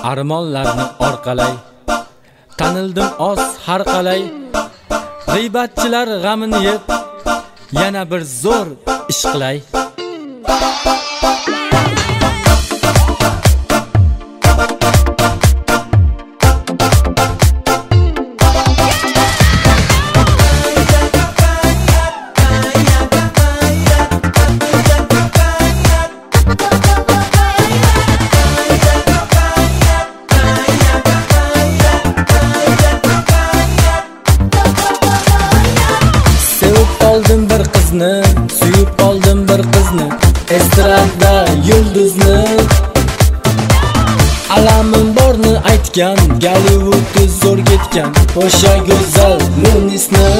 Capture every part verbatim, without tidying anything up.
armonlarni orqalay. Tanildim oz har qalay. G'iybatchilar g'amini yeb, yana bir zo'r ish qilay. Oldim bir qizni, suyib oldim bir qizni, estrada yulduzni. Alamim borni aytgan, Gollywoodga zo'r ketgan, o'sha go'zal Munisni.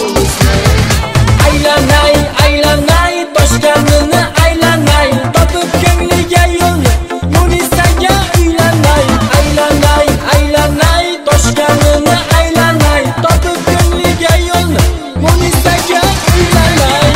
Aylanay, aylanay, toshganini aylanay, topib ko'ngliga yo'lni, Munisaga uylanay. Aylanay, aylanay, toshganini aylanay, topib ko'ngliga yo'lni, Munisaga uylanay.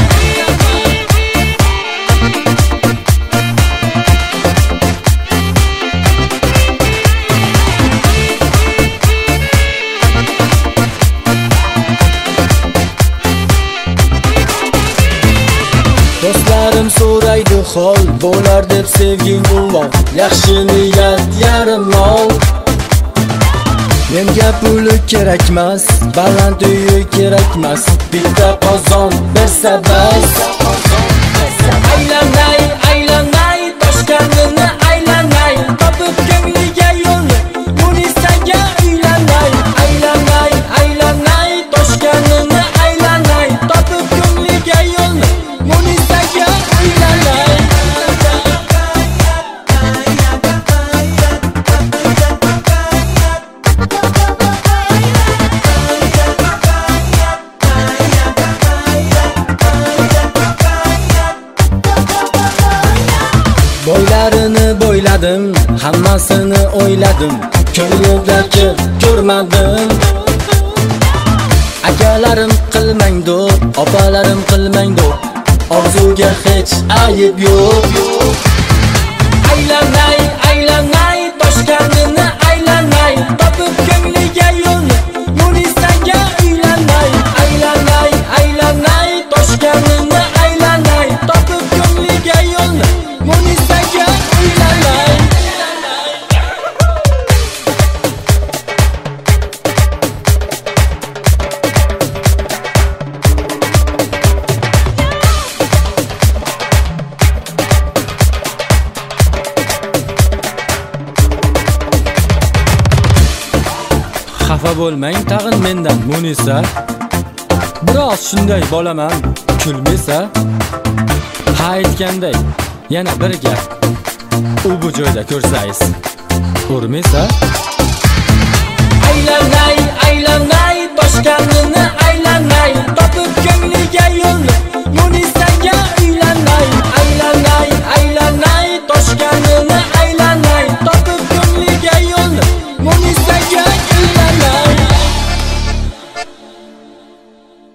Do'stlarim so'raydi hol, bo'lar deb sevging ulug', yaxshi niyat yarim mol. Menga puli kerakmas, baland uyi kerakmas, bitta qozon bersa bas. Aylanay, aylanay, toshganini aylanay, topib ko'ngliga yo'lni, Munisaga uylanay. Aylanay, aylanay, toshganini aylanay, topib ko'ngliga yo'lni, Munisaga uylanay. Boylarini bo'yladim, hammasini o'yladim, ko'nglimdagi ko'rmadim. Akalarim qilmang do'q, opalarim qilmang do'q, orzuga hech ayib yo'q. Aylanay, aylanay, toshganini aylanay, topib ko'ngliga yo'lni, Munisaga uylanay. Aylanay, aylanay, toshganini aylanay, topib ko'ngliga yo'lni, Munisaga uylanay. Xafa bo'lmang tag'in mendan Munisa. Biroz shunday bolaman, kulmasa. Ha aytganday, yana bir gap. U bu joyda ko'rsangiz, urmasa. Aylanay, aylanay, toshganini aylanay.